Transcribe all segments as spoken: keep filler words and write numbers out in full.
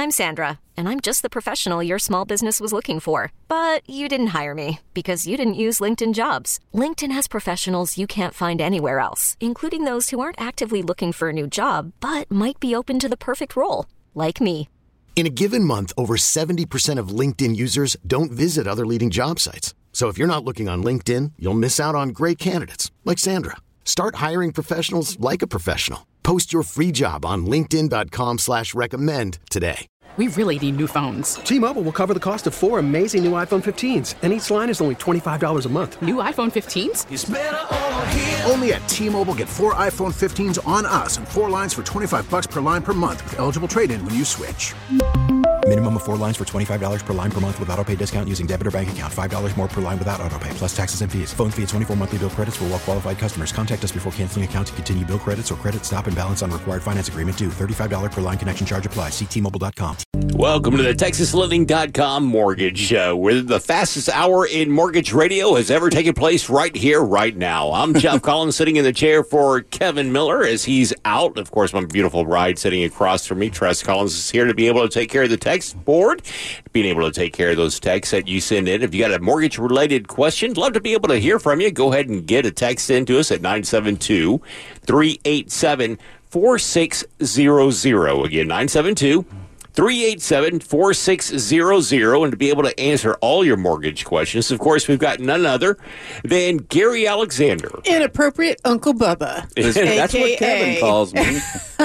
I'm Sandra, and I'm just the professional your small business was looking for. But you didn't hire me because you didn't use LinkedIn Jobs. LinkedIn has professionals you can't find anywhere else, including those who aren't actively looking for a new job, but might be open to the perfect role, like me. In a given month, over seventy percent of LinkedIn users don't visit other leading job sites. So if you're not looking on LinkedIn, you'll miss out on great candidates like Sandra. Start hiring professionals like a professional. Post your free job on linkedin dot com slash recommend today. We really need new phones. T-Mobile will cover the cost of four amazing new iPhone fifteens, and each line is only twenty-five dollars a month. New iPhone fifteens? It's better over here. Only at T-Mobile, get four iPhone fifteens on us and four lines for twenty-five dollars per line per month with eligible trade-in when you switch. Minimum of four lines for twenty-five dollars per line per month with autopay discount using debit or bank account. five dollars more per line without autopay, plus taxes and fees. Phone fee at twenty-four monthly bill credits for well-qualified customers. Contact us before canceling account to continue bill credits or credit stop and balance on required finance agreement due. thirty-five dollars per line connection charge applies. See T Mobile dot com. Welcome to the Texas Lending dot com Mortgage Show, where the fastest hour in mortgage radio has ever taken place right here, right now. I'm Jeff Collins, sitting in the chair for Kevin Miller as he's out. Of course, my beautiful bride sitting across from me, Tress Collins, is here to be able to take care of the text board, being able to take care of those texts that you send in. If you got a mortgage-related question, love to be able to hear from you. Go ahead and get a text into us at nine seven two, three eight seven, four six zero zero. Again, nine seven two, three eight seven, four six zero zero. And to be able to answer all your mortgage questions, of course, we've got none other than Gary Alexander. Inappropriate Uncle Bubba. That's what Kevin calls me.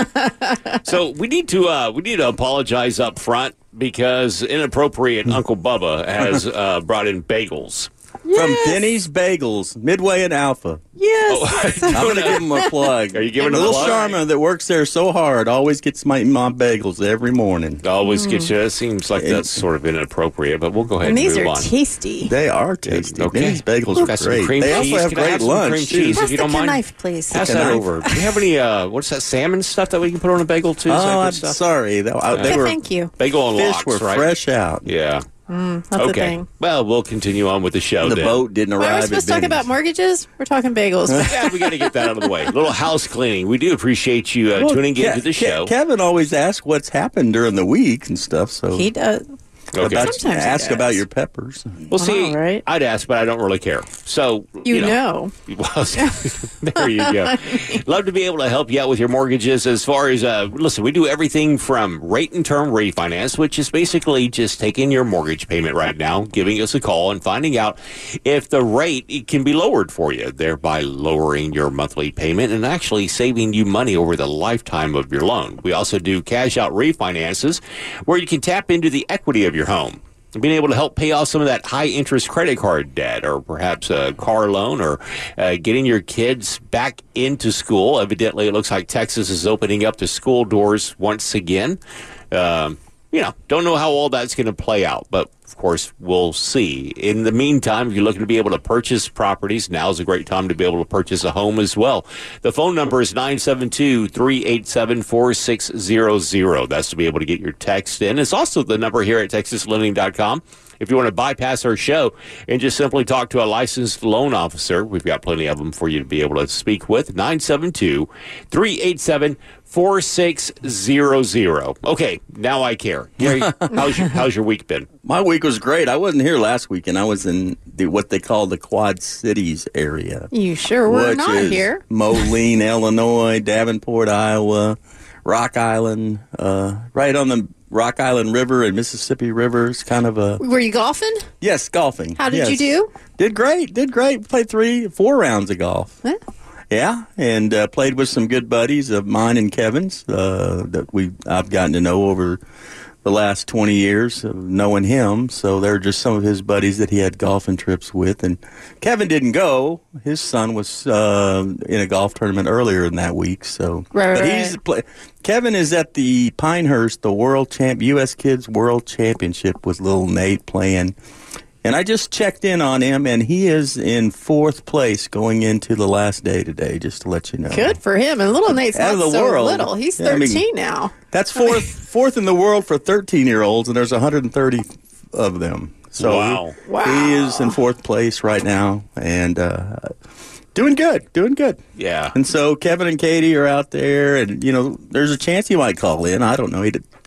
So we need to uh, we need to apologize up front because inappropriate Uncle Bubba has uh, brought in bagels. Yes. From Denny's Bagels, Midway and Alpha. Yes. Oh, I'm going to give him a plug. Are you giving a a little plug? Sharma that works there so hard always gets my, my bagels every morning. Always gets you. It seems like that's sort of inappropriate, but we'll go ahead And and, these move are on. tasty. They are tasty. Okay. Denny's Bagels Got are some great. cream They cheese. also have Can I great have some lunch, cream too. cheese, Pass if you the don't mind. knife, please. Pass Take a that knife. over. Do you have any, uh, what's that, salmon stuff that we can put on a bagel, too? Is that Oh, good I'm stuff? sorry. They, I- they Okay, were, thank you. Bagel and fish lox, were right? fresh out. Yeah. Mm, that's the Okay. thing. Well, we'll continue on with the show The then. boat didn't Why are we arrive supposed at to talk about Denny's. mortgages? We're talking bagels. Yeah, we got to get that out of the way. A little house cleaning. We do appreciate you uh, Well, tuning Ke- into the Ke- show. Kevin always asks what's happened during the week and stuff. So He does. Okay. about, Sometimes he ask does. about your peppers. Well, see, All right. I'd ask, but I don't really care. So, You, you know. Well, there you go. Love to be able to help you out with your mortgages as far as, uh, listen, we do everything from rate and term refinance, which is basically just taking your mortgage payment right now, giving us a call and finding out if the rate it can be lowered for you, thereby lowering your monthly payment and actually saving you money over the lifetime of your loan. We also do cash out refinances where you can tap into the equity of your home. Being able to help pay off some of that high-interest credit card debt or perhaps a car loan or uh, getting your kids back into school. Evidently, it looks like Texas is opening up the school doors once again. Um, you know, don't know how all that's going to play out, but of course, we'll see. In the meantime, if you're looking to be able to purchase properties, now's a great time to be able to purchase a home as well. The phone number is nine seven two, three eight seven, four six zero zero. That's to be able to get your text in. It's also the number here at Texas Lending dot com. If you want to bypass our show and just simply talk to a licensed loan officer, we've got plenty of them for you to be able to speak with. nine seven two, three eight seven, four six zero zero. Okay, now I care. Gary, how's your, how's your week been? My week was great. I wasn't here last weekend. I was in the, what they call the Quad Cities area. You sure were which not is here. Moline, Illinois, Davenport, Iowa, Rock Island, uh, right on the Rock Island River and Mississippi River. It's kind of a... Were you golfing? Yes, golfing. How did yes. you do? Did great. Did great. Played three, four rounds of golf. Huh? Yeah, and uh, played with some good buddies of mine and Kevin's uh, that we I've gotten to know over the last twenty years of knowing him. So they're just some of his buddies that he had golfing trips with. And Kevin didn't go. His son was uh, in a golf tournament earlier in that week. So, Right, but right. he's play- Kevin is at the Pinehurst, the World Champ U S Kids World Championship with little Nate playing. And I just checked in on him, and he is in fourth place going into the last day today, just to let you know. Good for him. And little Nate's Out not of the so world. little. He's Yeah, I mean, thirteen now. That's fourth fourth in the world for thirteen-year-olds, and there's one hundred thirty of them. So Wow. he, Wow. he is in fourth place right now, and uh, doing good, doing good. Yeah. And so Kevin and Katie are out there, and, you know, there's a chance he might call in. I don't know. He did,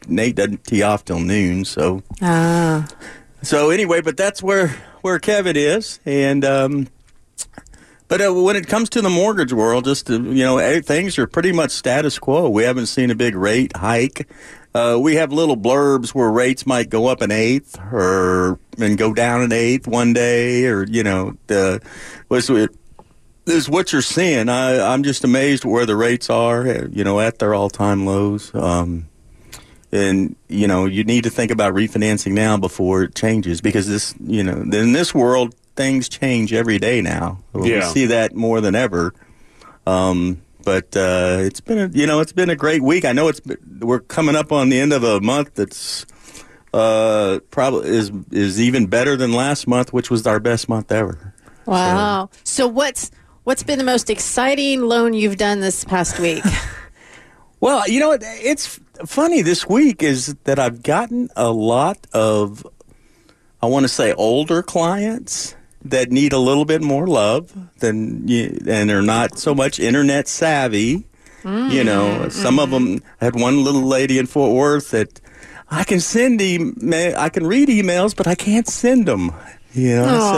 Nate doesn't tee off till noon. So, Ah. so anyway, but that's where where Kevin is, and um, but uh, when it comes to the mortgage world, just to, you know, eh, things are pretty much status quo. We haven't seen a big rate hike. Uh, we have little blurbs where rates might go up an eighth or and go down an eighth one day, or you know, the was it. This is what you're seeing. I, I'm just amazed where the rates are, you know, at their all-time lows. Um, and, you know, you need to think about refinancing now before it changes because this, you know, in this world, things change every day now. We Yeah. see that more than ever. Um, but uh, it's been, a, you know, it's been a great week. I know it's we're coming up on the end of a month that's uh, probably is is even better than last month, which was our best month ever. Wow. So, so what's what's been the most exciting loan you've done this past week? Well, you know, it, it's funny this week is that I've gotten a lot of, I want to say, older clients that need a little bit more love than you, and are not so much internet savvy. Mm, you know, some mm-hmm. of them had one little lady in Fort Worth that I can send email, I can read emails, but I can't send them. You know, I said,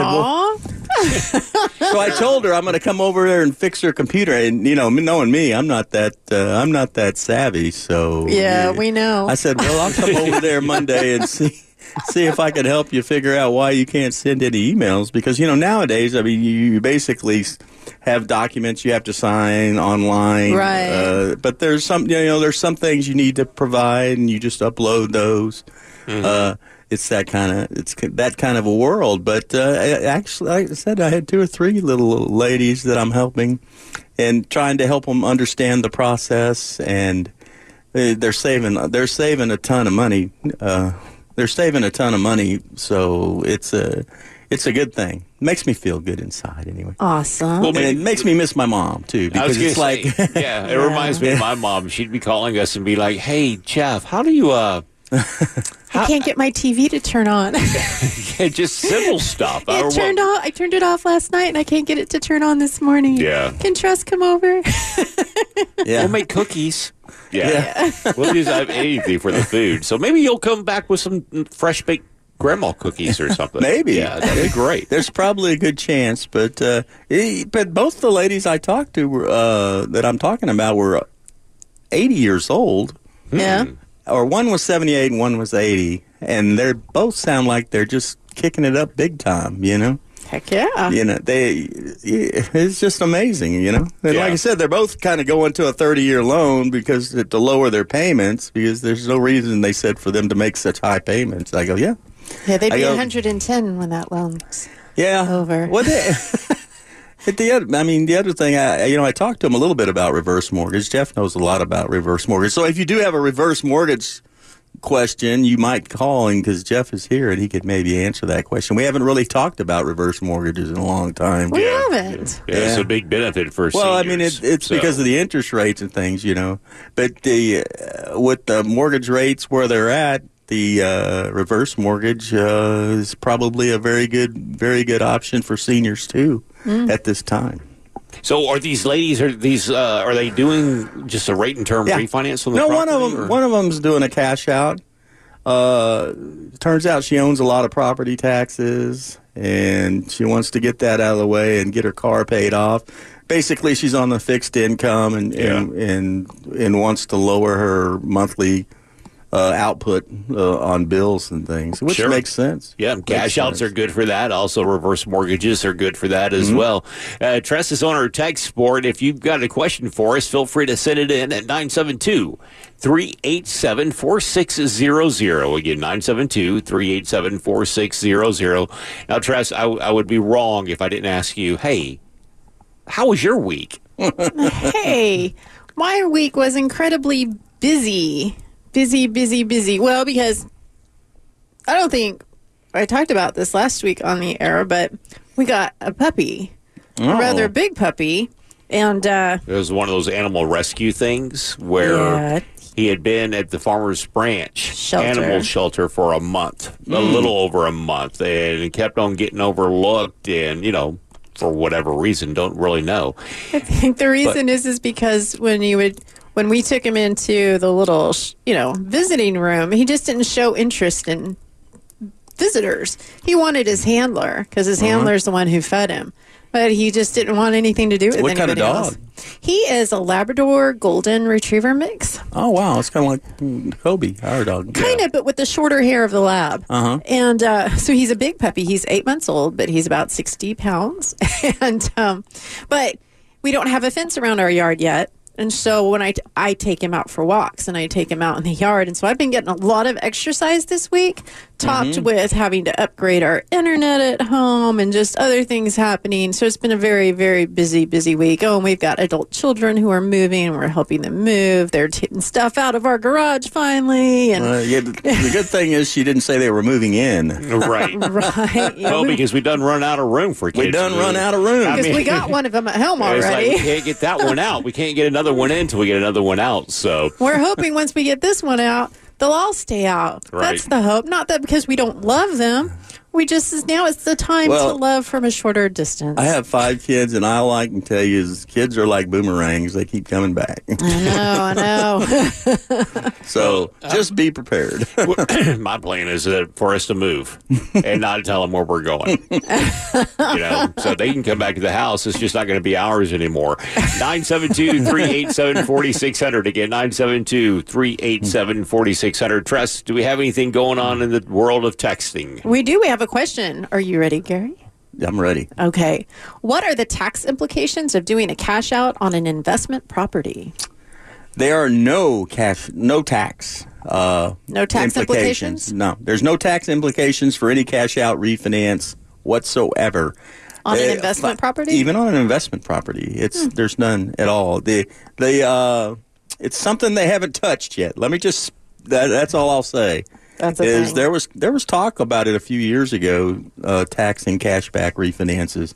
well, so I told her I'm going to come over there and fix her computer, and you know, knowing me, I'm not that uh, I'm not that savvy. So yeah, we know. I said, well, I'll come over there Monday and see see if I can help you figure out why you can't send any emails, because you know nowadays, I mean, you basically have documents you have to sign online, right? Uh, but there's some, you know, there's some things you need to provide, and you just upload those. Mm-hmm. Uh, It's that kind of it's that kind of a world. But uh, actually, like I said, I had two or three little ladies that I'm helping, and trying to help them understand the process. And they're saving they're saving a ton of money. Uh, they're saving a ton of money, so it's a it's a good thing. It makes me feel good inside, anyway. Awesome. Well, and it makes me miss my mom too, because it's say, like yeah, it reminds me of my mom. She'd be calling us and be like, "Hey, Jeff, how do you uh?" I can't get my T V to turn on. Yeah, just simple stuff. It turned off. I turned it off last night, and I can't get it to turn on this morning. Yeah. Can Trust come over? Yeah. We'll make cookies. Yeah. Yeah. We'll use anything for the food. So maybe you'll come back with some fresh baked grandma cookies or something. Maybe. Yeah, that'd be great. There's probably a good chance, but uh, it, but both the ladies I talked to were, uh, that I'm talking about were eighty years old. Yeah. Or one was seventy-eight and one was eighty, and they both sound like they're just kicking it up big time, you know? Heck yeah. You know, they, it's just amazing, you know? And Yeah. like I said, they're both kind of going to a thirty-year loan because to lower their payments, because there's no reason, they said, for them to make such high payments. I go, yeah. Yeah, they'd I be go, one hundred ten when that loan's yeah. over. Well, they, At the other, I mean, the other thing, I, you know, I talked to him a little bit about reverse mortgage. Jeff knows a lot about reverse mortgage. So if you do have a reverse mortgage question, you might call him, because Jeff is here and he could maybe answer that question. We haven't really talked about reverse mortgages in a long time. We Yeah. haven't. Yeah, it's a big benefit for Well, I seniors. mean, it, it's so. because of the interest rates and things, you know. But the uh, with the mortgage rates where they're at, the uh, reverse mortgage uh, is probably a very good, very good option for seniors too mm. at this time. So, are these ladies? Are these? Uh, are they doing just a rate and term Yeah. refinance on the no, property? one of them. or? One of them's doing a cash out. Uh, turns out she owns a lot of property taxes, and she wants to get that out of the way and get her car paid off. Basically, she's on the fixed income and and Yeah. and, and wants to lower her monthly uh, output uh, on bills and things, which Sure. makes sense. Yeah, cash Makes outs sense. are good for that. Also, reverse mortgages are good for that as Mm-hmm. well. Uh, Tress is on our text board. If you've got a question for us, feel free to send it in at nine seven two, three eight seven, four six zero zero. Again, nine seven two, three eight seven, four six zero zero. Now, Tress, I, I would be wrong if I didn't ask you, hey, how was your week? Hey, my week was incredibly busy. Busy, busy, busy. Well, because I don't think I talked about this last week on the air, but we got a puppy, Oh. a rather big puppy, and uh, It was one of those animal rescue things where Yeah. he had been at the Farmer's Branch Shelter. animal shelter for a month, a little over a month, and it kept on getting overlooked, and, you know, for whatever reason, don't really know. I think the reason is is because when you would when we took him into the little, you know, visiting room, he just didn't show interest in visitors. He wanted his handler because his uh-huh. handler's the one who fed him. But he just didn't want anything to do with what anybody kind of else. dog? He is a Labrador Golden Retriever mix. Oh, wow. It's kind of like mm, Kobe, our dog. Kind yeah. of, but with the shorter hair of the lab. Uh-huh. And uh, so he's a big puppy. He's eight months old, but he's about sixty pounds. and um, But we don't have a fence around our yard yet. And so when I, t- I take him out for walks and I take him out in the yard. And so I've been getting a lot of exercise this week, topped mm-hmm. with having to upgrade our internet at home and just other things happening. So it's been a very, very busy, busy week. Oh, and we've got adult children who are moving and we're helping them move. They're taking stuff out of our garage finally. And uh, yeah, the, the good thing is she didn't say they were moving in. Right. right. Yeah, well, we, because we done run out of room for kids. We done run out of room. Because we got one of them at home already. Like, we can't get that one out. We can't get another one in until we get another one out. So we're hoping once we get this one out, they'll all stay out. Right. That's the hope. Not that because we don't love them. We just, now it's the time well, to love from a shorter distance. I have five kids, and all I can tell you is kids are like boomerangs. They keep coming back. I know, I know. So just be prepared. My plan is uh, for us to move and not tell them where we're going. You know, so they can come back to the house. It's just not going to be ours anymore. nine seven two, three eight seven, four six zero zero. Again, nine seven two, three eight seven, four six zero zero. Tress, do we have anything going on in the world of texting? We do. We have a question. Are you ready, Gary? I'm ready. Okay. What are the tax implications of doing a cash out on an investment property? There are no cash, no tax. Uh, no tax implications? implications? No. There's no tax implications for any cash out refinance whatsoever. On uh, an investment property? Even on an investment property. It's hmm. There's none at all. The, the, uh, it's something they haven't touched yet. Let me just, that, that's all I'll say. That's a is thing. there was there was talk about it a few years ago, uh, taxing cashback refinances,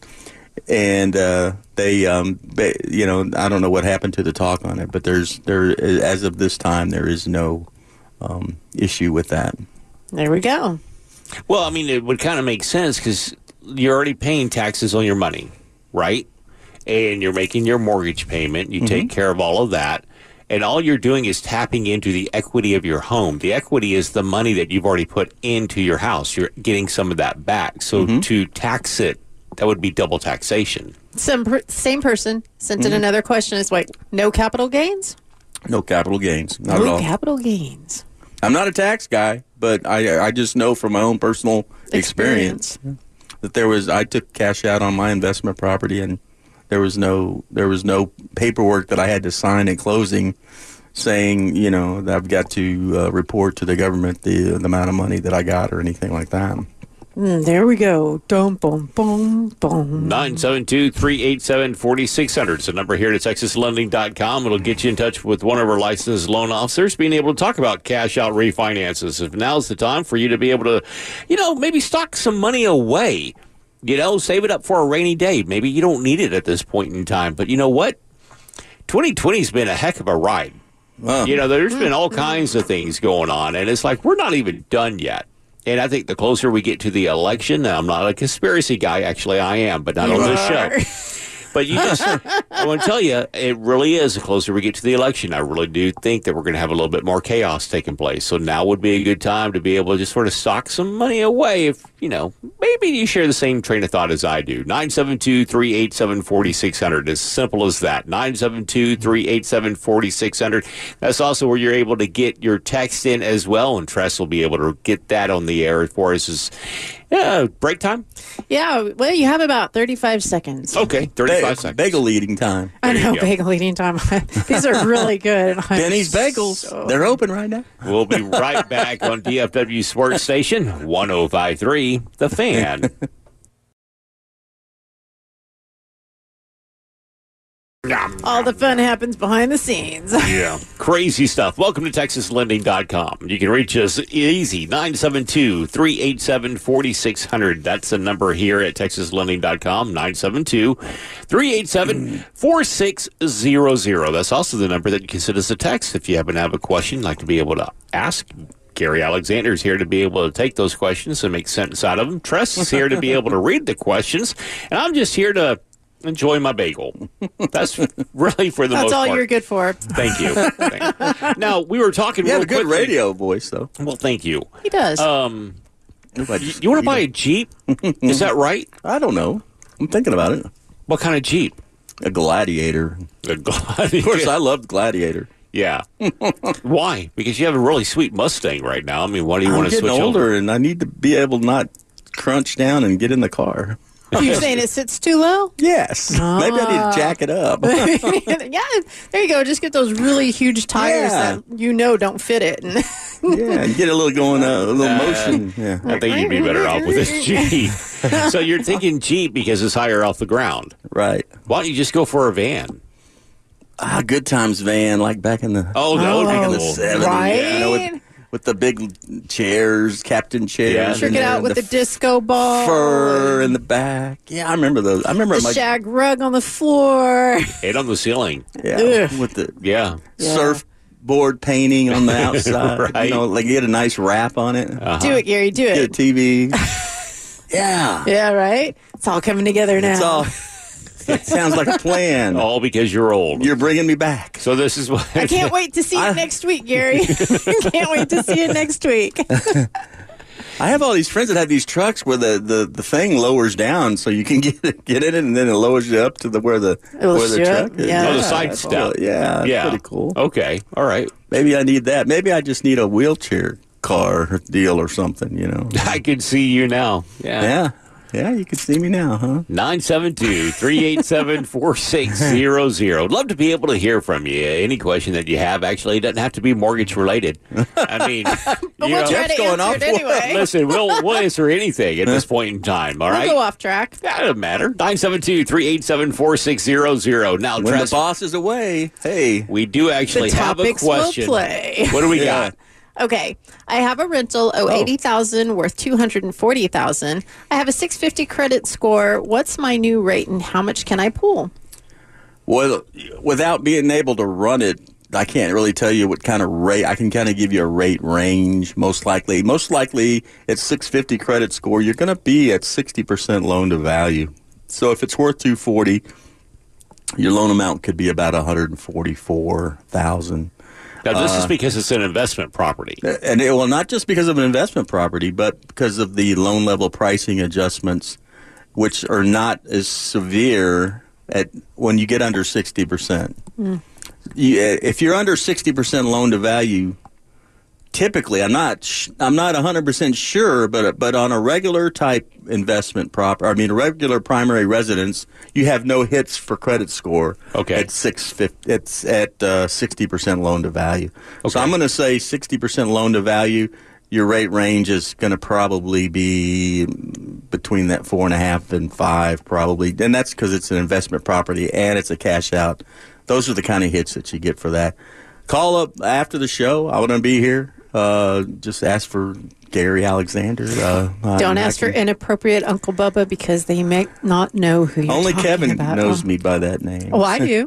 and uh, they, um, they, you know, I don't know what happened to the talk on it, but there's there as of this time there is no um, issue with that. There we go. Well, I mean, it would kind of make sense because you're already paying taxes on your money, right? And you're making your mortgage payment. You mm-hmm. take care of all of that. And all you're doing is tapping into the equity of your home. The equity is the money that you've already put into your house. You're getting some of that back. So mm-hmm. to tax it, that would be double taxation. Some per- same person sent mm-hmm. in another question. It's like, no capital gains? No capital gains. Not no at all. capital gains. I'm not a tax guy, but I I just know from my own personal experience, experience that there was, I took cash out on my investment property and There was no there was no paperwork that I had to sign in closing saying, you know, that I've got to uh, report to the government the, the amount of money that I got or anything like that. Mm, there we go. Dum, boom, boom, boom. nine seven two, three eight seven, four six zero zero. It's a number here at texas lending dot com. It'll get you in touch with one of our licensed loan officers, being able to talk about cash out refinances. If now's the time for you to be able to, you know, maybe stock some money away. You know, save it up for a rainy day. Maybe you don't need it at this point in time. But you know what? twenty twenty's been a heck of a ride. Wow. You know, there's been all kinds of things going on. And it's like, we're not even done yet. And I think the closer we get to the election, I'm not a conspiracy guy. Actually, I am, but not you on this are. show. But you just, I want to tell you, it really is the closer we get to the election. I really do think that we're going to have a little bit more chaos taking place. So now would be a good time to be able to just sort of stock some money away if, you know, maybe you share the same train of thought as I do. nine seven two, three eight seven, four six zero zero. As simple as that. nine seven two, three eight seven, four six zero zero. That's also where you're able to get your text in as well. And Tress will be able to get that on the air for us. As, yeah, break time? Yeah, well, you have about thirty-five seconds. Okay, thirty-five Ba- seconds. Bagel eating time. I know, bagel eating time. These are really good. Denny's Bagels. So... They're open right now. We'll be right back on D F W Sports Station, one oh five point three, The Fan. All the fun happens behind the scenes. Yeah. Crazy stuff. Welcome to texas lending dot com. You can reach us easy, nine seven two, three eight seven, four six zero zero. That's the number here at texas lending dot com, nine seven two, three eight seven, four six zero zero. That's also the number that you can send us a text if you happen to have a question, like to be able to ask. Gary Alexander is here to be able to take those questions and make sense out of them. Tress is here to be able to read the questions. And I'm just here to enjoy my bagel. That's really for the That's most all part. you're good for. Thank you. Thank you. Now, we were talking You real have a good quickly- radio voice, though. Well, thank you. He does. Um, Nobody you, just- you want to buy a Jeep? Is that right? I don't know. I'm thinking about it. What kind of Jeep? A Gladiator. A Gladiator. Of course, I loved Gladiator. Yeah. Why? Because you have a really sweet Mustang right now. I mean, why do you I'm want to getting switch older, over? and I need to be able to not crunch down and get in the car. You're saying it sits too low? Yes. Maybe I need to jack it up. Yeah, there you go. Just get those really huge tires Yeah. that you know don't fit it. And Yeah, and get a little going, uh, a little Uh, motion. Yeah. I think you'd be better off with this Jeep. So you're thinking Jeep because it's higher off the ground. Right. Why don't you just go for a van? Ah, good times van, like back in the Oh, that would back in be the cool. seventies. Right? You know, with, with the big chairs, captain chairs. Yeah. trick and it out with the, disco ball. fur in the back. Yeah, I remember those. I remember The my shag rug on the floor. Head on the ceiling. yeah, Ugh. with the Yeah. Yeah. surfboard painting on the outside. Right. You know, like get a nice wrap on it. Uh-huh. Do it, Gary. Do Get a it. T V. yeah, Yeah, right? It's all coming together now. it's all. It sounds like a plan. All because you're old. You're bringing me back. So this is what I can't wait to see I- it next week, Gary. Can't wait to see it next week. I have all these friends that have these trucks where the, the, the thing lowers down so you can get it, get in it, and then it lowers you up to the where the It'll where the shoot truck up, is. yeah. Oh, the side that's step. cool. Yeah, that's Yeah. pretty cool. Okay. All right. Maybe I need that. Maybe I just need a wheelchair car deal or something. You know. I can see you now. Yeah. Yeah, yeah. You can see me now, huh? nine seven two, three eight seven, four six zero zero. Love to be able to hear from you. Any question that you have, actually, it doesn't have to be mortgage related. I mean, But you we'll know, try Jeff's to going answer off it for anyway. listen, we'll, we'll answer anything at this point in time, all We'll right? go off track. That doesn't matter. nine seven two, three eight seven, four six zero zero. Now, When the Tress, boss is away, hey, we do actually The have a topics will question. play. What do we Yeah. got? Okay, I have a rental, oh, eighty thousand worth two hundred forty thousand. I have a six fifty credit score. What's my new rate and how much can I pull? well, without being able to run it, I can't really tell you what kind of rate. I can kind of give you a rate range. Most likely, most likely at six fifty credit score, you're going to be at sixty percent loan to value. So if it's worth two forty, your loan amount could be about one hundred forty-four thousand. Now, this Uh, is because it's an investment property. And it, well, not just because of an investment property, but because of the loan level pricing adjustments, which are not as severe at when you get under sixty percent. Mm. You, if you're under sixty percent loan to value, typically, I'm not, sh- I'm not one hundred percent sure, but but on a regular type investment prop, I mean, a regular primary residence, you have no hits for credit score. Okay. At six fifty, it's at uh, sixty percent loan to value. Okay. So I'm going to say sixty percent loan to value. Your rate range is going to probably be between that four and a half and five, probably, and that's because it's an investment property and it's a cash out. Those are the kind of hits that you get for that. Call up after the show. I want to be here. Uh, just ask for Gary Alexander. Uh, Don't I ask for can- inappropriate Uncle Bubba because they may not know who you're Only talking Kevin about. knows Oh. me by that name. Oh, I do.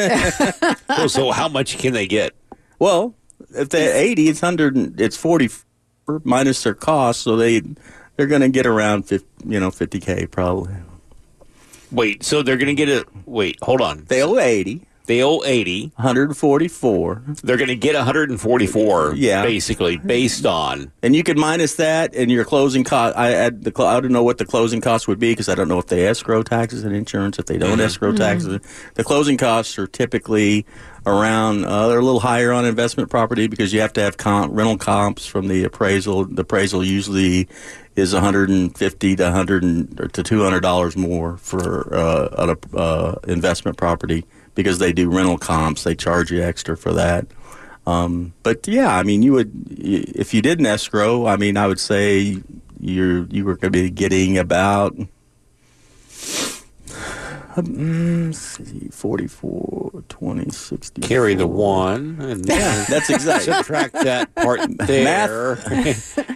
Oh, so how much can they get? Well, if they're eighty, it's hundred. It's forty minus their cost, so they they're going to get around fifty, you know, fifty k probably. Wait, so they're going to get a... Wait, hold on. They owe eighty. They owe eighty. one hundred forty-four, They're going to get one hundred forty-four, Yeah. basically, based on... and you could minus that and your closing cost. I add the. cl- I don't know what the closing costs would be because I don't know if they escrow taxes and insurance. If they don't escrow taxes, the closing costs are typically around. Uh, they're a little higher on investment property because you have to have comp, rental comps from the appraisal. The appraisal usually is one hundred fifty to one hundred to two hundred dollars more for uh, an uh, investment property. Because they do rental comps, they charge you extra for that. Um, but yeah, I mean, you would if you didn't escrow. I mean, I would say you're you were going to be getting about um, let's see, forty-four, twenty, sixty. Carry the one. And Yeah, that's exactly. subtract that part there.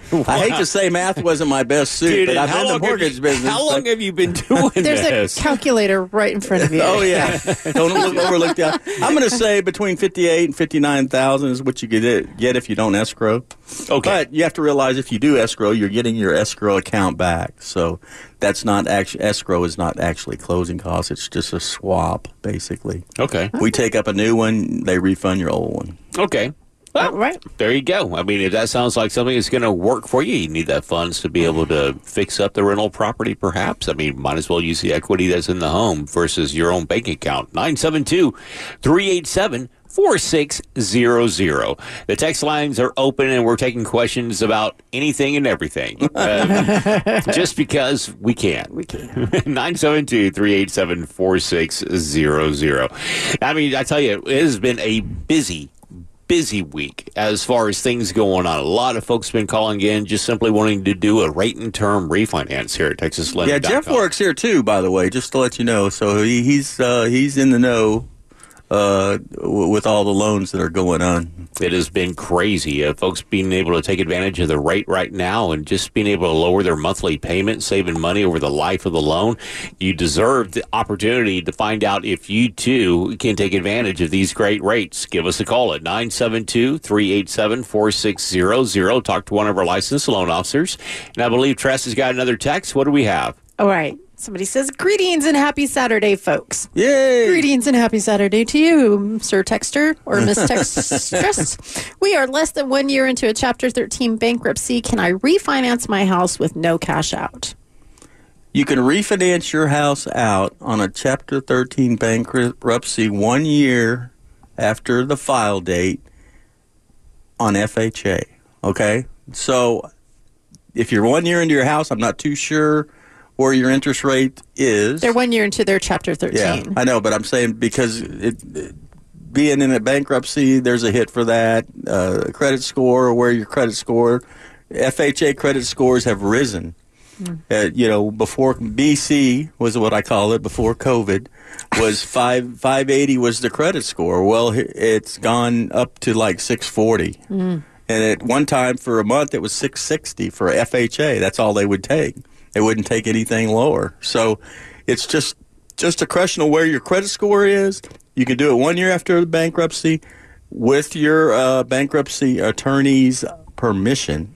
I hate to say math wasn't my best suit, Dude, but I've been in the long have mortgage you- business. How long but- have you been doing There's this? a calculator right in front of you. Oh yeah, don't look, overlook that. I'm going to say between fifty-eight and fifty-nine thousand is what you get get if you don't escrow. Okay. But you have to realize if you do escrow, you're getting your escrow account back. So that's not actually escrow is not actually closing costs. It's just a swap, basically. Okay. We take up a new one, they refund your old one. Okay. Well, Oh, right. there you go. I mean, if that sounds like something that's going to work for you, you need that funds to be able to fix up the rental property, perhaps. I mean, might as well use the equity that's in the home versus your own bank account. nine seven two, three eight seven, four six zero zero. The text lines are open, and we're taking questions about anything and everything. Uh, just because we can. We can. nine seven two, three eight seven, four six zero zero. I mean, I tell you, it has been a busy busy week as far as things going on. A lot of folks have been calling in just simply wanting to do a rate and term refinance here at Texas Lending. Yeah, Jeff works here too, by the way, just to let you know. So he, he's uh, he's in the know uh, w- with all the loans that are going on. It has been crazy. Uh, folks being able to take advantage of the rate right now and just being able to lower their monthly payment, saving money over the life of the loan. You deserve the opportunity to find out if you, too, can take advantage of these great rates. Give us a call at nine seven two, three eight seven, four six zero zero. Talk to one of our licensed loan officers. And I believe Tress has got another text. What do we have? All right. Somebody says, greetings and happy Saturday, folks. Yay! Greetings and happy Saturday to you, Sir Texter or Miss Textress. We are less than one year into a Chapter thirteen bankruptcy. Can I refinance my house with no cash out? You can refinance your house out on a Chapter thirteen bankruptcy one year after the file date on F H A. Okay? So if you're one year into your house, I'm not too sure where your interest rate is. They're one year into their Chapter thirteen. Yeah, I know, but I'm saying because it, it, being in a bankruptcy, there's a hit for that. Uh, credit score, where your credit score, F H A credit scores have risen. Mm. Uh, you know, before B C was what I call it, before COVID, was five five eighty was the credit score. Well, it's gone up to like six forty. Mm. And at one time for a month, it was six sixty for F H A. That's all they would take. They wouldn't take anything lower. So it's just just a question of where your credit score is. You can do it one year after the bankruptcy with your uh, bankruptcy attorney's permission.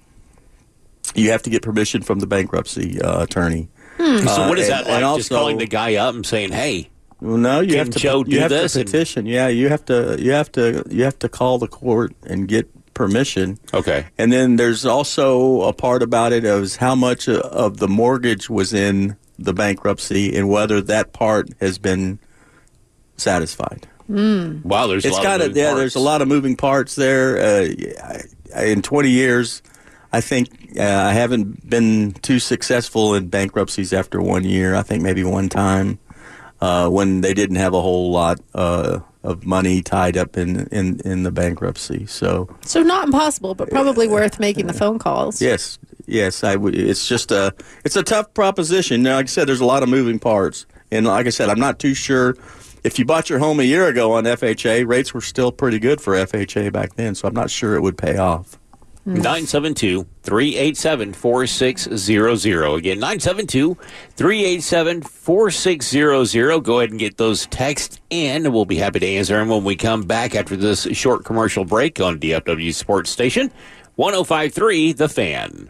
You have to get permission from the bankruptcy uh, attorney. Hmm. So what is Uh, that and- like? and Just also- calling the guy up and saying, hey, Well, no, you Can have to Joe you do have this to and- petition. Yeah, you have to you have to you have to call the court and get permission. okay. And then there's also a part about it of how much of the mortgage was in the bankruptcy and whether that part has been satisfied. Wow, there's a It's lot got of a, moving yeah, parts. there's a lot of moving parts there. Uh, I- in twenty years, I think uh, I haven't been too successful in bankruptcies after one year. I think maybe one time uh, when they didn't have a whole lot uh, of money tied up in, in, in the bankruptcy. So So not impossible, but probably worth making the phone calls. yes, yes, I would. It's just a it's a tough proposition. Now, like I said, there's a lot of moving parts, and like I said, I'm not too sure. If you bought your home a year ago on F H A, rates were still pretty good for F H A back then, so I'm not sure it would pay off. nine seven two, three eight seven, four six zero zero. Again, nine seven two, three eight seven, four six zero zero. Go ahead and get those texts in, and we'll be happy to answer them when we come back after this short commercial break on D F W Sports Station, one oh five point three The Fan.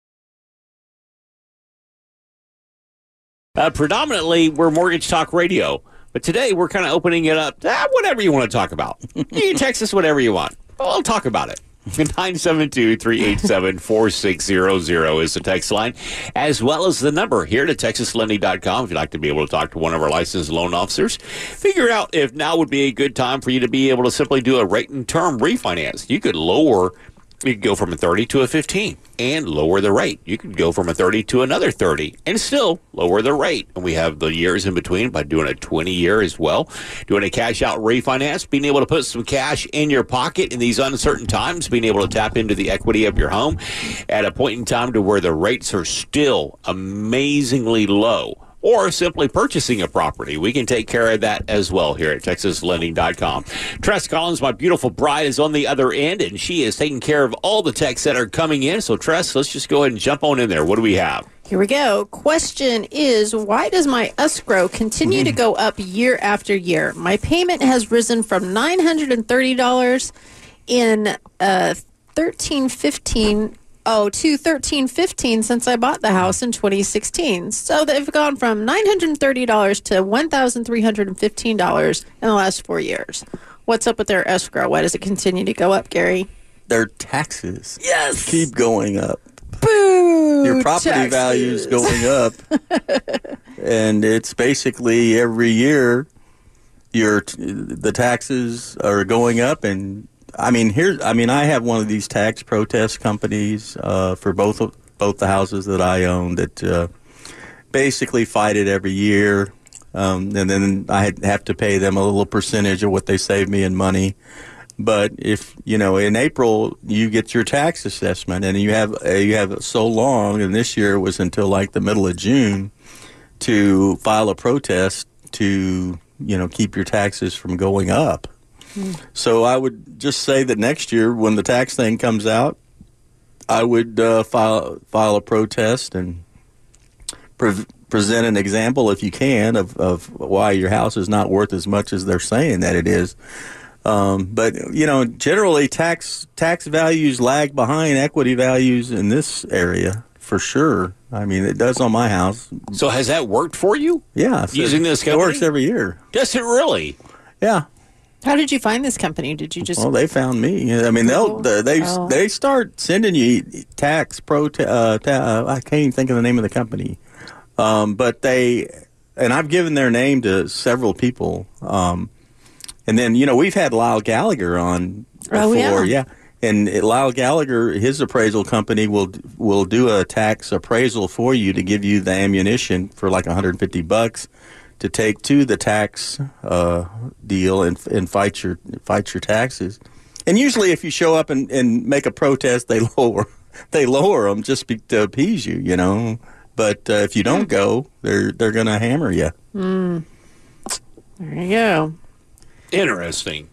Uh, predominantly, we're Mortgage Talk Radio, but today we're kind of opening it up to ah, whatever you want to talk about. You can text us whatever you want. We'll talk about it. nine seven two, three eight seven, four six zero zero is the text line, as well as the number here to texas lending dot com if you'd like to be able to talk to one of our licensed loan officers. Figure out if now would be a good time for you to be able to simply do a rate and term refinance. You could lower, you could go from a thirty to a fifteen and lower the rate. You could go from a thirty to another thirty and still lower the rate. And we have the years in between by doing a twenty year as well. Doing a cash out refinance, being able to put some cash in your pocket in these uncertain times, being able to tap into the equity of your home at a point in time to where the rates are still amazingly low. or simply purchasing a property. We can take care of that as well here at Texas Lending dot com. Tress Collins, my beautiful bride, is on the other end, and she is taking care of all the texts that are coming in. So, Tress, let's just go ahead and jump on in there. What do we have? Here we go. Question is, why does my escrow continue to go up year after year? My payment has risen from nine hundred thirty dollars in uh, thirteen fifteen oh to thirteen fifteen since I bought the house in twenty sixteen. So they've gone from nine hundred thirty dollars to one thousand three hundred fifteen dollars in the last four years. What's up with their escrow? Why does it continue to go up, Gary? Their taxes yes keep going up. Boo! Your property taxes. value is going up. And it's basically every year your the taxes are going up. And I mean, here, I mean, I have one of these tax protest companies uh, for both of, both the houses that I own that uh, basically fight it every year. Um, and then I have to pay them a little percentage of what they save me in money. But if, you know, in April you get your tax assessment and you have uh, you have so long, and this year it was until like the middle of June, to file a protest to, you know, keep your taxes from going up. Mm. So I would just say that next year when the tax thing comes out, I would uh, file file a protest and pre- present an example, if you can, of, of why your house is not worth as much as they're saying that it is. Um, but, you know, generally tax tax values lag behind equity values in this area, for sure. I mean, it does on my house. So has that worked for you? Yeah. Using this company? It works every year. Does it really? Yeah. How did you find this company? Did you just... Well, they found me. I mean, they'll they oh. they start sending you tax pro. Uh, ta- uh, I can't even think of the name of the company. Um, but they, and I've given their name to several people. Um, and then, you know, we've had Lyle Gallagher on before. Oh, yeah. yeah. And it, Lyle Gallagher, his appraisal company will will do a tax appraisal for you to give you the ammunition for like one hundred fifty bucks to take to the tax uh, deal and and fight your fight your taxes. And usually, if you show up and, and make a protest, they lower they lower them just be, to appease you, you know. But uh, if you don't go, they're they're going to hammer you. Mm. There you go. Interesting.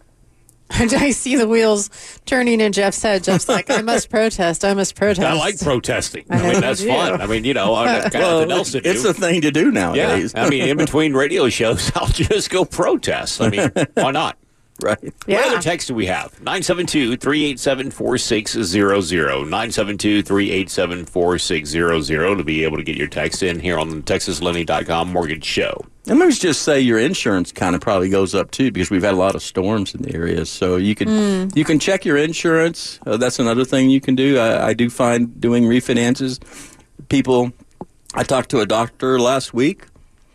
I see the wheels turning in Jeff's head. Jeff's like, I must protest. I must protest. I like protesting. I, I mean, that's fun. I mean, you know, I've got well, nothing else to do. It's a thing to do nowadays. Yeah. I mean, in between radio shows, I'll just go protest. I mean, why not? Right. Yeah. What other text do we have? nine seven two, three eight seven, four six zero zero. nine seven two, three eight seven, four six zero zero to be able to get your text in here on the Texas Lending dot com Mortgage Show. And let me just say your insurance kind of probably goes up, too, because we've had a lot of storms in the area. So you can mm. you can check your insurance. Uh, that's another thing you can do. I, I do find doing refinances. People, I talked to a doctor last week.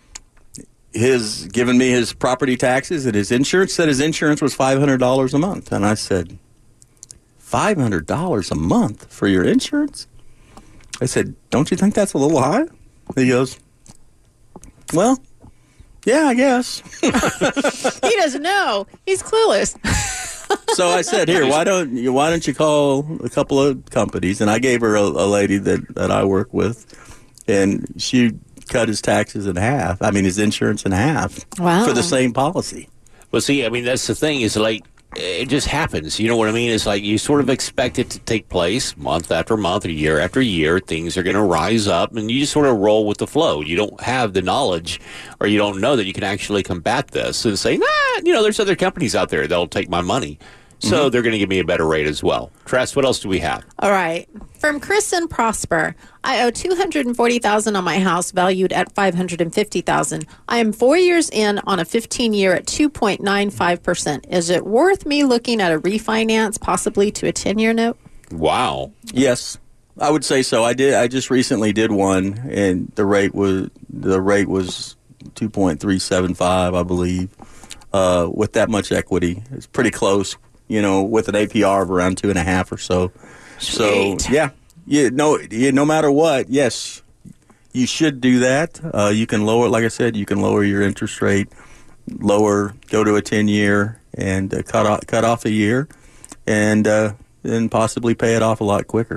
His given me his property taxes, and his insurance said his insurance was five hundred dollars a month. And I said, five hundred dollars a month for your insurance? I said, don't you think that's a little high? He goes, well, yeah, I guess. He doesn't know. He's clueless. So I said, here, why don't you why don't you call a couple of companies? And I gave her a, a lady that, that I work with, and she cut his taxes in half. I mean, his insurance in half. Wow. For the same policy. Well, see, I mean, that's the thing is like, it just happens. You know what I mean? It's like you sort of expect it to take place month after month or year after year. Things are going to rise up, and you just sort of roll with the flow. You don't have the knowledge, or you don't know that you can actually combat this and say, nah, you know, there's other companies out there that'll take my money. So mm-hmm. they're going to give me a better rate as well. Tress, what else do we have? All right. From Chris and Prosper, I owe two hundred forty thousand dollars on my house valued at five hundred fifty thousand dollars. I am four years in on a fifteen-year at two point nine five percent. Is it worth me looking at a refinance, possibly to a ten-year note? Wow. Yes, I would say so. I did. I just recently did one, and the rate was the rate was two point three seven five, I believe, uh, with that much equity. It's pretty close. You know, with an A P R of around two and a half or so. Sweet. So, yeah, yeah, no, yeah, no matter what, yes, you should do that. Uh, you can lower, like I said, you can lower your interest rate, lower, go to a ten-year, and uh, cut off cut off a year, and uh, then possibly pay it off a lot quicker.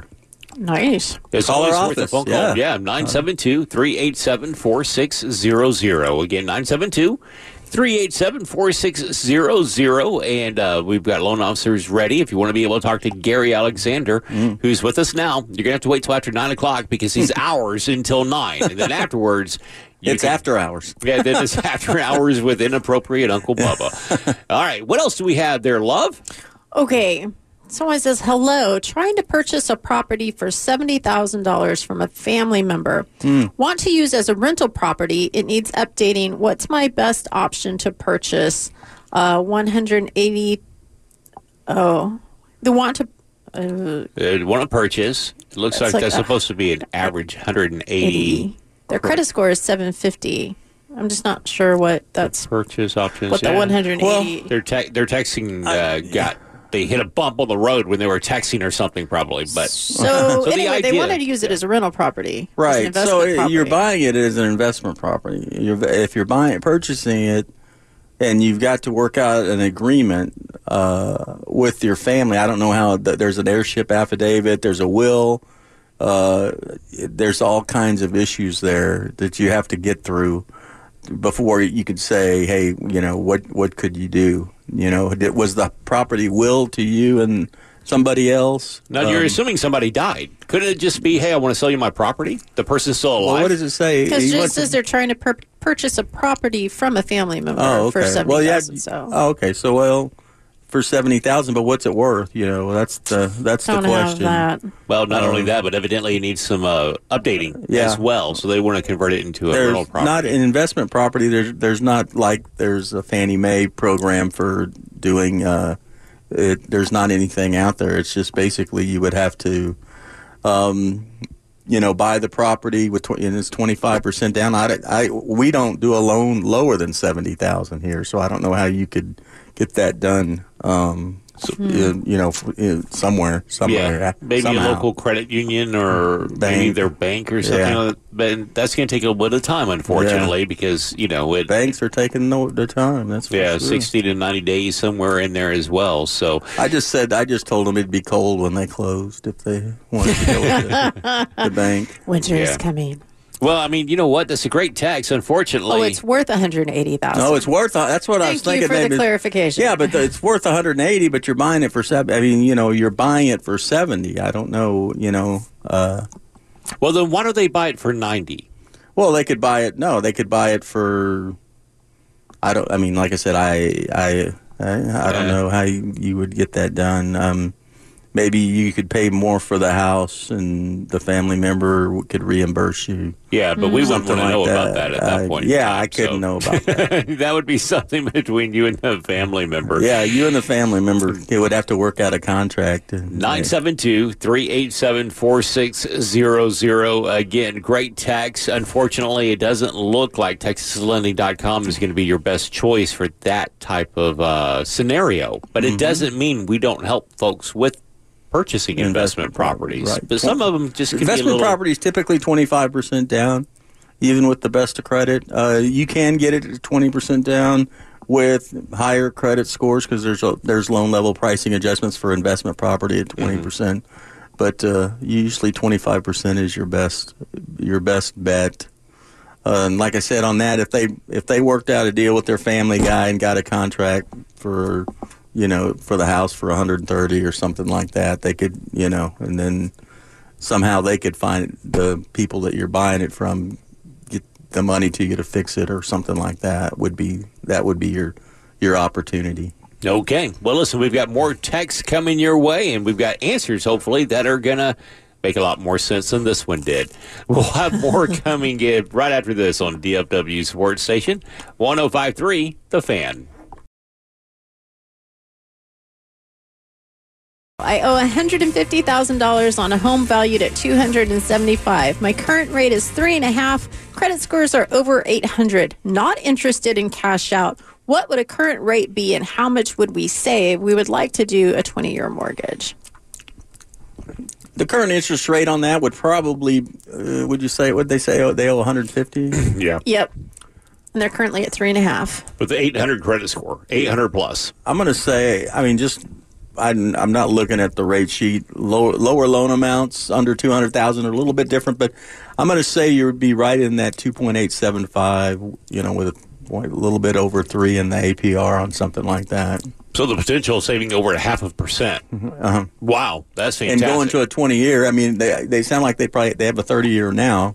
Nice. It's Call always our worth a office, phone call. yeah. Yeah, nine seven two, three eight seven, four six zero zero. Again, nine seven two, three eight seven, four six zero zero. And uh, we've got loan officers ready. If you want to be able to talk to Gary Alexander, mm. who's with us now, you're going to have to wait till after nine o'clock because he's hours until nine. And then afterwards... It's can, after hours. Yeah, then it's after hours with inappropriate Uncle Bubba. All right, what else do we have there, love? Okay. Someone says, hello, trying to purchase a property for seventy thousand dollars from a family member. Mm. Want to use as a rental property. It needs updating. What's my best option to purchase? Uh, one hundred eighty. Oh, the want to. Uh, uh, want to purchase. It looks like, like that's a, supposed to be an average one hundred eighty. eighty. Their credit score is seven fifty. I'm just not sure what that's. The purchase options. What yeah. the one hundred eighty. Well, their te- their texting uh, got. They hit a bump on the road when they were texting or something, probably. But so, so anyway, the idea, they wanted to use it yeah. as a rental property, right? So property. You're buying it as an investment property. You're, if you're buying, purchasing it, and you've got to work out an agreement uh, with your family. I don't know how. There's an heirship affidavit. There's a will. Uh, there's all kinds of issues there that you have to get through before you could say, hey, you know, what what could you do? You know, was the property willed to you and somebody else? Now, you're um, assuming somebody died. Couldn't it just be, hey, I want to sell you my property? The person's still alive? Well, what does it say? Because it just says they're trying to pur- purchase a property from a family member oh, okay. for seventy thousand well, yeah, so. Oh, okay. So, well... For seventy thousand, but what's it worth? You know, that's the that's Don't the question. Have that. Well, not um, only that, but evidently it needs some uh, updating yeah. as well. So they want to convert it into a there's rental property. Not an investment property. There's there's not like there's a Fannie Mae program for doing. Uh, it, there's not anything out there. It's just basically you would have to, um, you know, buy the property with tw- and it's twenty-five percent down. I, I we don't do a loan lower than seventy thousand here, so I don't know how you could get that done. Um, so, hmm. you, you know, somewhere, somewhere. Yeah, maybe somehow. a local credit union or bank. maybe their bank or something. Yeah. Like that. But that's going to take a little bit of time, unfortunately, yeah. because you know it, banks are taking no, their time. That's for yeah, sure. sixty to ninety days somewhere in there as well. So I just said I just told them it'd be cold when they closed if they wanted to go to the bank. Winter yeah. is coming. Well, I mean, you know what? That's a great tax. Unfortunately, oh, it's worth one hundred eighty thousand. No, it's worth. That's what Thank I was thinking. Thank you for the clarification. Yeah, but the, it's worth one hundred eighty. But you're buying it for seven. I mean, you know, you're buying it for seventy. I don't know. You know. Uh, well, then why don't they buy it for ninety? Well, they could buy it. No, they could buy it for. I don't. I mean, like I said, I I I, I don't know how you, you would get that done. Um, Maybe you could pay more for the house, and the family member could reimburse you. Yeah, but we wouldn't want to like know that. about that at that uh, point. Yeah, time, I couldn't so. know about that. That would be something between you and the family member. Yeah, you and the family member it would have to work out a contract. nine seven two, three eight seven, four six zero zero. Again, great tax. Unfortunately, it doesn't look like Texas Lending dot com is going to be your best choice for that type of uh, scenario. But mm-hmm. it doesn't mean we don't help folks with purchasing investment, investment properties, right. But some of them just can investment be a little... properties typically twenty-five percent down, even with the best of credit. Uh, you can get it at twenty percent down with higher credit scores because there's a, there's loan level pricing adjustments for investment property at twenty percent. Mm-hmm. But uh, usually twenty-five percent is your best your best bet. Uh, and like I said on that, if they if they worked out a deal with their family guy and got a contract for you know, for the house for one hundred thirty or something like that, they could, you know, and then somehow they could find the people that you're buying it from, get the money to you to fix it or something like that would be, that would be your, your opportunity. Okay. Well, listen, we've got more texts coming your way, and we've got answers, hopefully, that are going to make a lot more sense than this one did. We'll have more coming in right after this on D F W Sports Station, one oh five point three, The Fan. I owe one hundred fifty thousand dollars on a home valued at two hundred seventy-five thousand dollars. My current rate is three and a half. Credit scores are over eight hundred. Not interested in cash out. What would a current rate be, and how much would we save? We would like to do a twenty-year mortgage. The current interest rate on that would probably, uh, would you say, would they say oh, they owe one hundred fifty? Yeah. Yep. And they're currently at three and a half. With the eight hundred credit score, eight hundred plus. I'm going to say, I mean, just I'm, I'm not looking at the rate sheet. Lower, lower loan amounts under two hundred thousand are a little bit different, but I'm going to say you would be right in that two point eight seven five. You know, with a, a little bit over three in the A P R on something like that. So the potential of saving over a half a percent. Uh-huh. Wow, that's fantastic. And going to a twenty year. I mean, they they sound like they probably they have a thirty year now,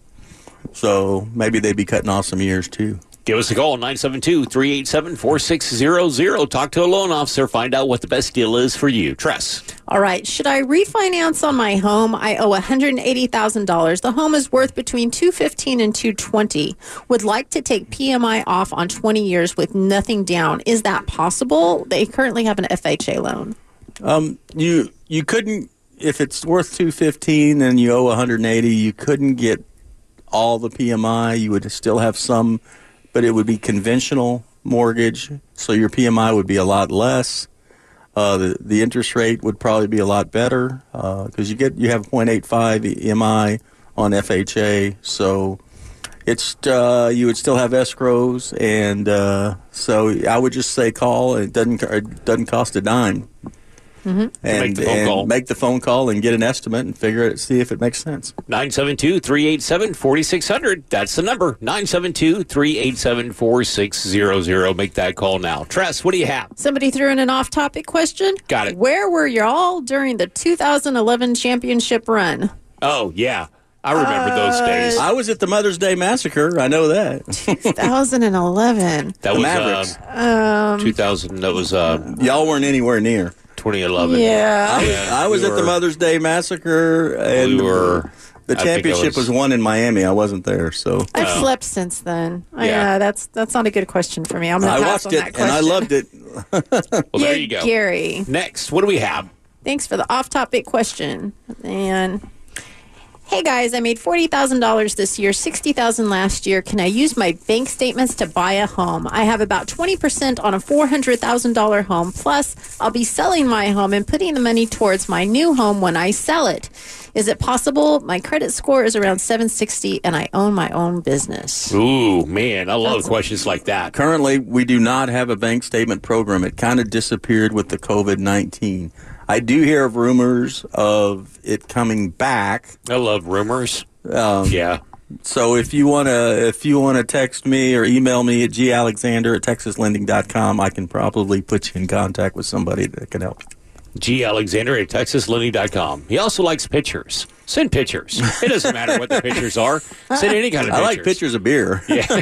so maybe they'd be cutting off some years too. Give us a call, nine seven two, three eight seven, four six zero zero. Talk to a loan officer. Find out what the best deal is for you. Tress. All right. Should I refinance on my home? I owe one hundred eighty thousand dollars. The home is worth between two hundred fifteen thousand dollars and two hundred twenty thousand dollars. Would like to take P M I off on twenty years with nothing down. Is that possible? They currently have an F H A loan. Um, you you couldn't, if it's worth two hundred fifteen and you owe one hundred eighty, you couldn't get all the P M I. You would still have some, but it would be conventional mortgage, so your P M I would be a lot less. Uh, the the interest rate would probably be a lot better because uh, you get you have zero point eight five M I on F H A, so it's uh, you would still have escrows, and uh, so I would just say call. It doesn't it doesn't cost a dime. Mm-hmm. And, make the phone and call. make the phone call and get an estimate and figure it, see if it makes sense. nine seven two, three eight seven, four six zero zero. That's the number. nine seven two, three eight seven, four six zero zero. Make that call now. Tress, what do you have? Somebody threw in an off-topic question. Got it. Where were you all during the two thousand eleven championship run? Oh, yeah. I remember Uh, those days. I was at the Mother's Day Massacre. I know that. two thousand eleven. That The was Mavericks. uh, two thousand. That was uh, Y'all weren't anywhere near. twenty eleven. Yeah. I was, Yeah, I was we at the were- Mother's Day Massacre, and We were- the I think I championship was- was won in Miami. I wasn't there, so I've Oh. slept since then. Yeah. Yeah, that's that's not a good question for me. I'm going I to pass watched on that it and I question. loved it. Well, there Yeah, you go. Gary. Next, what do we have? Thanks for the off-topic question. And hey guys, I made forty thousand dollars this year, sixty thousand dollars last year. Can I use my bank statements to buy a home? I have about twenty percent on a four hundred thousand dollars home. Plus, I'll be selling my home and putting the money towards my new home when I sell it. Is it possible? My credit score is around seven sixty and I own my own business. Ooh, man, I love questions like that. Currently, we do not have a bank statement program. It kind of disappeared with the COVID nineteen. I do hear of rumors of it coming back. I love rumors. Um, Yeah. So if you wanna if you wanna text me or email me at g alexander at texas lending dot com, I can probably put you in contact with somebody that can help. G. Alexander at texas lending dot com. He also likes pictures. Send pictures. It doesn't matter what the pictures are. Send any kind of I pictures. like pictures of beer. Yeah.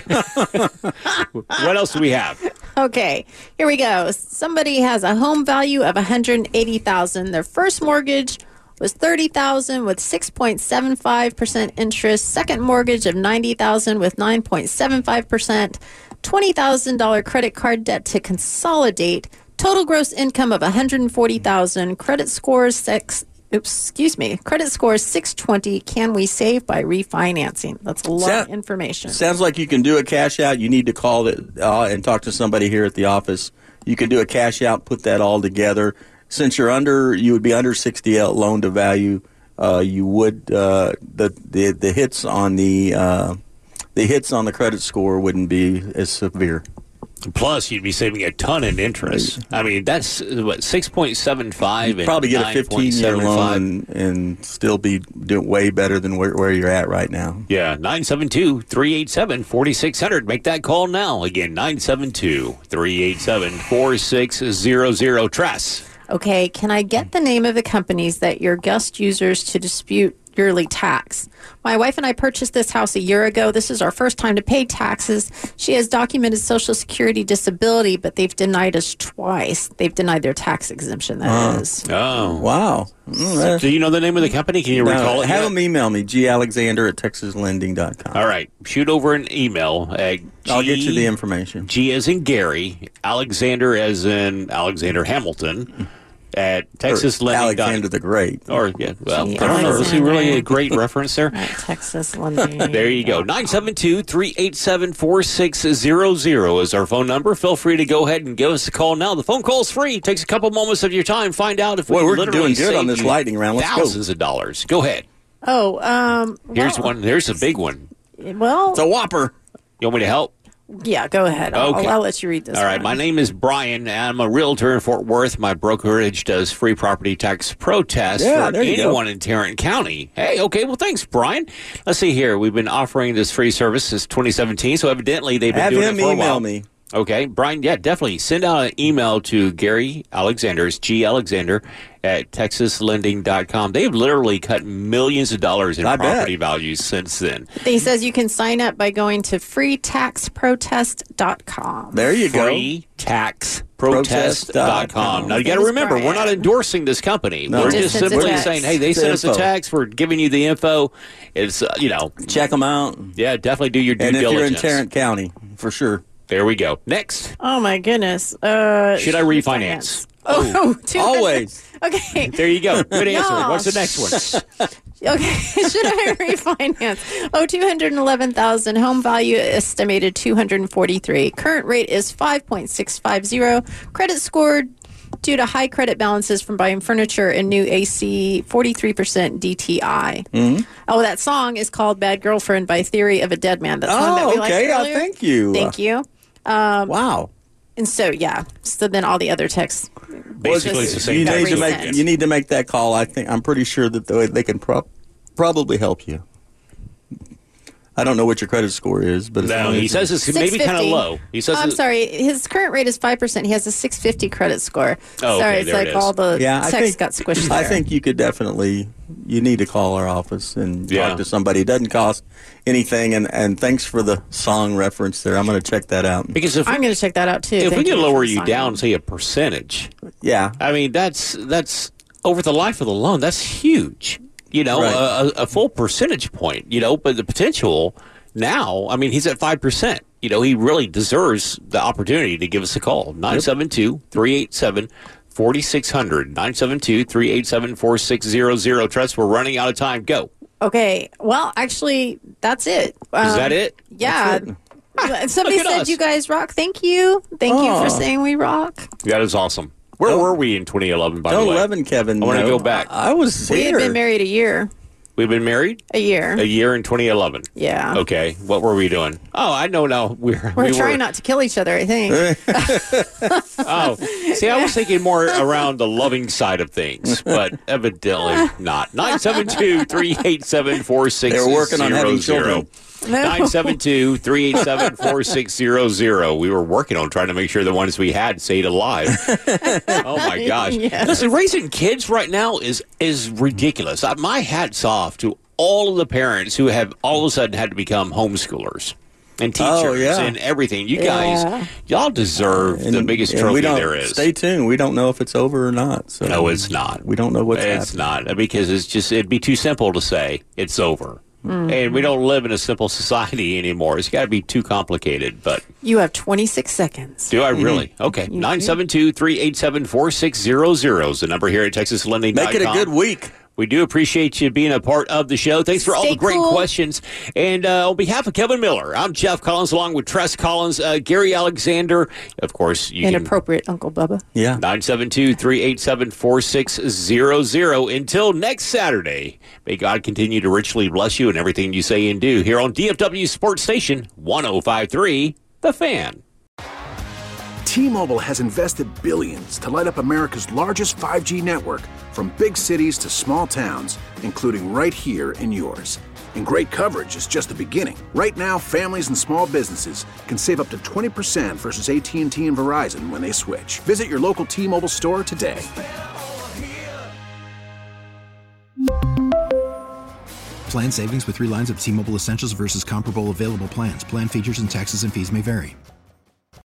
What else do we have? Okay, here we go. Somebody has a home value of one hundred eighty thousand dollars. Their first mortgage was thirty thousand dollars with six point seven five percent interest. Second mortgage of ninety thousand dollars with nine point seven five percent. twenty thousand dollars credit card debt to consolidate. Total gross income of one hundred forty thousand dollars. Credit score six. Oops, excuse me. Credit score six twenty. Can we save by refinancing? That's a lot Sound- of information. Sounds like you can do a cash out. You need to call it uh, and talk to somebody here at the office. You can do a cash out, put that all together. Since you're under, you would be under sixty loan to value. Uh, you would uh, the the the hits on the uh, the hits on the credit score wouldn't be as severe. Plus, you'd be saving a ton in interest. I mean, that's what six point seven five. You'd probably get a fifteen year loan and, and still be doing way better than where, where you're at right now. Yeah, nine seven two, three eight seven, four six zero zero. Make that call now. Again, nine seven two, three eight seven, four six zero zero. Tress. Okay, can I get the name of the companies that your guest users to dispute yearly tax? My wife and I purchased this house a year ago. This is our first time to pay taxes. She has documented Social Security disability, but they've denied us twice. They've denied their tax exemption, that Oh. is. Oh. Wow. Mm, Do you know the name of the company? Can you no, recall it? have yet? them email me, g alexander at texas lending dot com. All right. Shoot over an email at G, I'll get you the information. G as in Gary, Alexander as in Alexander Hamilton, at Texas Or Lending. Alexander the Great. Or, yeah, well, Gee, I don't know. Is he really a great reference there? At Texas Lending. There you go. nine seven two, three eight seven, four six zero zero is our phone number. Feel free to go ahead and give us a call now. The phone call is free. Takes a couple moments of your time. Find out if we Boy, we're literally doing good on saved this you lightning round. Let's go. thousands of dollars. Go ahead. Oh, um, Here's well, one. Here's a big one. well, It's a whopper. You want me to help? Yeah, go ahead. I'll, Okay. I'll let you read this. All right, one. my name is Brian. I'm a realtor in Fort Worth. My brokerage does free property tax protests Yeah, for there you go. anyone in Tarrant County. Hey, okay, well, thanks, Brian. Let's see here. We've been offering this free service since twenty seventeen, so evidently they've been Have doing him it for a email while. me. Okay, Brian, yeah, definitely. Send out an email to Gary Alexander's G. Alexander at texas lending dot com. They've literally cut millions of dollars in I bet. property values since then. He says you can sign up by going to free tax protest dot com. There you go. free tax protest dot com. Now, you got to Thanks, remember, we're not Brian. endorsing this company. No. We're Just just sent a simply text. saying, hey, they The sent us a info. text. We're giving you the info. It's, uh, you know, Check them out. yeah, definitely do your due And if diligence. you're in Tarrant County, for sure. There we go. Next. Oh my goodness. Uh, Should I refinance? Oh, two hundred Always. Okay. There you go. Good answer. No. What's the next one? Okay, should I refinance? Oh, two hundred eleven thousand. Home value estimated two hundred forty-three. Current rate is five point six five zero. Credit score due to high credit balances from buying furniture and new A C, forty-three percent D T I. Mm-hmm. Oh, that song is called Bad Girlfriend by Theory of a Dead Man. That song that we Oh, liked okay. Uh, earlier. thank you. Thank you. Wow. And so, yeah. So then all the other texts. Basically, it's the same you tax need to rate. make you need to make that call. I think I'm pretty sure that they, they can pro- probably help you. I don't know what your credit score is, but as No, long he as says it's maybe kind of six fifty. low. He says Oh, I'm it's- sorry. His current rate is five percent. He has a six fifty credit score. Oh, sorry, okay, it's there like it is. all the yeah, I text think got squished I there. think you could definitely you need to call our office and Yeah. talk to somebody. It doesn't cost anything, and, and thanks for the song reference there. I'm going to check that out. because if, I'm going to check that out too. if Thank we can you lower for you signing. down, say a percentage, Yeah, I mean, that's that's over the life of the loan. That's huge. You know, Right. a, a full percentage point. You know, but the potential now. I mean, he's at five percent. You know, he really deserves the opportunity to give us a call. nine seven two, three eight seven, four six zero zero. nine seven two, three eight seven, four six zero zero. Trust, we're running out of time. Go. Okay. Well, actually, that's it. Um, Is that it? Yeah. Somebody Look at said us. you guys rock. Thank you. Thank you for Oh. saying we rock. That is awesome. Where Don't- were we in twenty eleven, by the don't way? eleven, Kevin. I wanna no. go back. I was We here. had been married a year. We've been married A year. a year in twenty eleven. Yeah. Okay. What were we doing? Oh, I know now. We're, We're we trying were, not to kill each other, I think. Oh, see, I was thinking more around the loving side of things, but evidently not. nine seven two, three eight seven, four six They zero were working on having zero. children. nine seven two, three eight seven, four six zero zero. We were working on trying to make sure the ones we had stayed alive. Oh, my gosh. Yes. Listen, raising kids right now is, is ridiculous. I, my hat's off to all of the parents who have all of a sudden had to become homeschoolers and teachers Oh, yeah. and everything. You Yeah. guys, y'all deserve the biggest and trophy we don't, there is. Stay tuned. We don't know if it's over or not. So No, it's not. We don't know what's It's happening. not, because it's just it'd be too simple to say it's over. And we don't live in a simple society anymore. It's got to be too complicated. But You have twenty-six seconds. do I really? Okay. nine seven two, three eight seven, four six zero zero is the number here at texas lending dot com. Make it a good week. We do appreciate you being a part of the show. Thanks for all Stay the great cool. questions. And uh, on behalf of Kevin Miller, I'm Jeff Collins, along with Tress Collins, uh, Gary Alexander. Of course, you can... Inappropriate, Uncle Bubba. Yeah. nine seven two, three eight seven, four six zero zero. Until next Saturday, may God continue to richly bless you in everything you say and do here on D F W Sports Station one oh five point three, The Fan. T-Mobile has invested billions to light up America's largest five G network, from big cities to small towns, including right here in yours. And great coverage is just the beginning. Right now, families and small businesses can save up to twenty percent versus A T and T and Verizon when they switch. Visit your local T-Mobile store today. Plan savings with three lines of T-Mobile Essentials versus comparable available plans. Plan features and taxes and fees may vary.